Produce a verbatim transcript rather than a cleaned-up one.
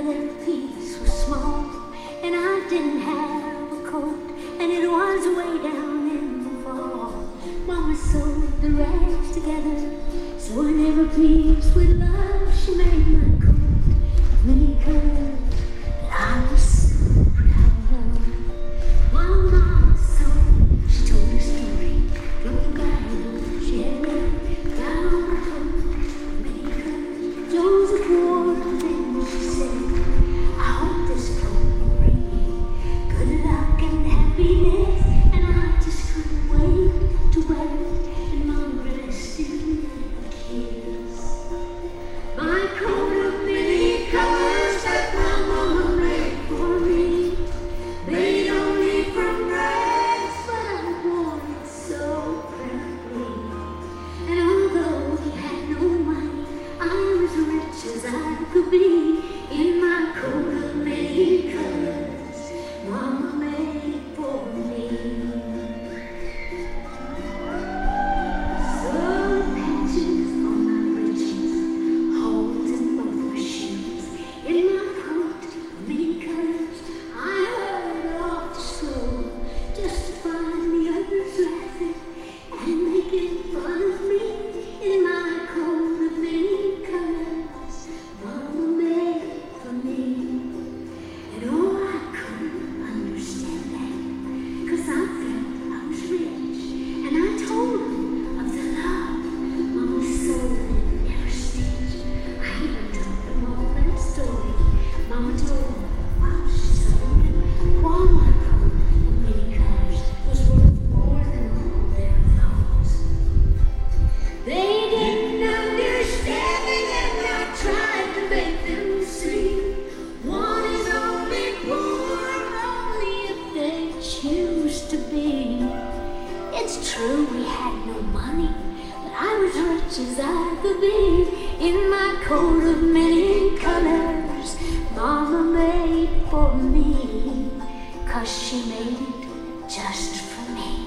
other piece was small, and I didn't have a coat, and it was way down in the fall. Mama sewed the rags together, sewing every piece with love. She made my coat of many colors that I was so proud of. While Mama sewed, she told a story from the Bible. She had read down my coat of many colors. Joseph wore it, and she said, I hope this coat will bring me good luck and happiness. And I just couldn't wait to wear it, and Mama blessed it with a kiss. My coat of many colors that my mama made for me, made only from rags, but I wore it so proudly. And although we had no money, I was rich as I could be in my coat of many colors Mama made for me. Some patches on my breeches, holes in both my shoes. In my coat of many colors, I hurried off to school just to find the others laughing and making fun of me. In my coat of many colors, Mama made for me. And oh, I couldn't understand that, 'cause I felt I was rich. And I told them of the love Mama sewed and never stitched. I even told them all that story Mama told me while she sewed. While my coat of many colors was worth more than all their clothes. They didn't understand it, and I tried to make them see. One is only poor only if they choose to be. It's true we had no money, but I was rich as I could be in my coat of many colors Mama made for me, 'cause she made it just for me.